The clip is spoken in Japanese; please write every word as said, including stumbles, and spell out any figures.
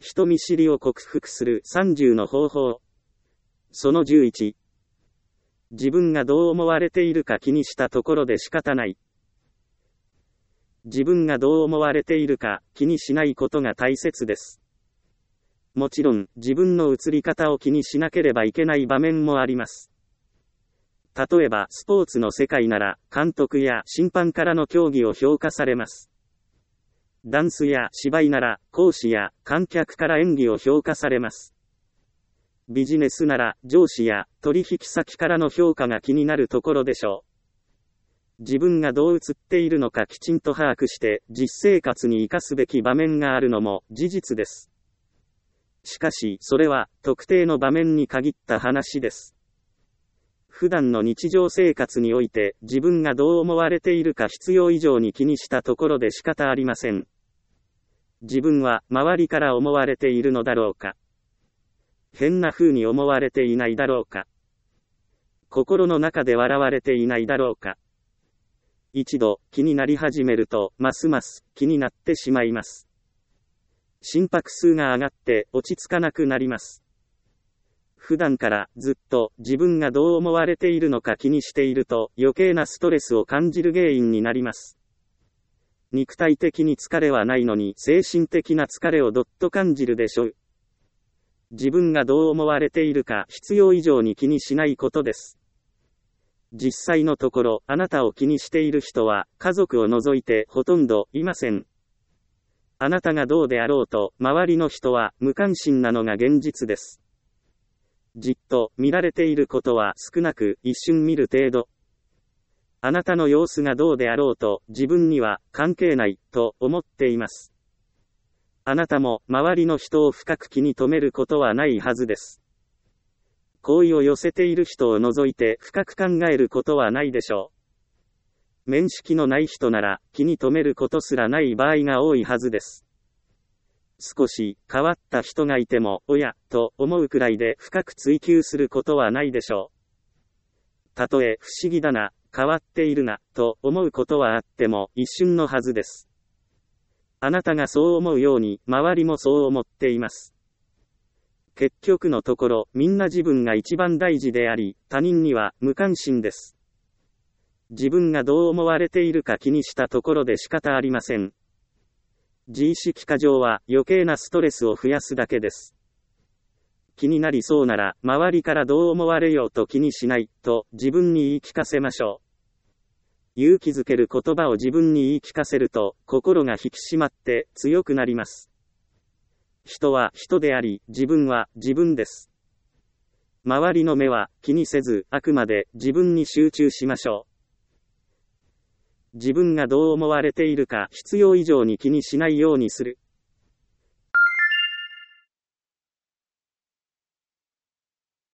人見知りを克服するさんじゅうの方法。そのじゅういち。自分がどう思われているか気にしたところで仕方ない。自分がどう思われているか気にしないことが大切です。もちろん、自分の映り方を気にしなければいけない場面もあります。例えば、スポーツの世界なら、監督や審判からの競技を評価されます。ダンスや芝居なら、講師や観客から演技を評価されます。ビジネスなら、上司や取引先からの評価が気になるところでしょう。自分がどう映っているのかきちんと把握して、実生活に生かすべき場面があるのも事実です。しかし、それは、特定の場面に限った話です。普段の日常生活において、自分がどう思われているか必要以上に気にしたところで仕方ありません。自分は、周りから思われているのだろうか。変な風に思われていないだろうか。心の中で笑われていないだろうか。一度、気になり始めると、ますます、気になってしまいます。心拍数が上がって落ち着かなくなります。普段からずっと自分がどう思われているのか気にしていると余計なストレスを感じる原因になります。肉体的に疲れはないのに精神的な疲れをどっと感じるでしょう。自分がどう思われているか必要以上に気にしないことです。実際のところあなたを気にしている人は家族を除いてほとんどいません。あなたがどうであろうと、周りの人は無関心なのが現実です。じっと見られていることは少なく、一瞬見る程度。あなたの様子がどうであろうと、自分には関係ないと思っています。あなたも周りの人を深く気に留めることはないはずです。好意を寄せている人を除いて深く考えることはないでしょう。面識のない人なら気に留めることすらない場合が多いはずです。少し変わった人がいても、おや、と思うくらいで深く追求することはないでしょう。たとえ不思議だな、変わっているな、と思うことはあっても一瞬のはずです。あなたがそう思うように、周りもそう思っています。結局のところ、みんな自分が一番大事であり、他人には無関心です。自分がどう思われているか気にしたところで仕方ありません。自意識過剰は余計なストレスを増やすだけです。気になりそうなら、周りからどう思われようと気にしない、と自分に言い聞かせましょう。勇気づける言葉を自分に言い聞かせると、心が引き締まって強くなります。人は人であり、自分は自分です。周りの目は気にせず、あくまで自分に集中しましょう。自分がどう思われているか必要以上に気にしないようにする。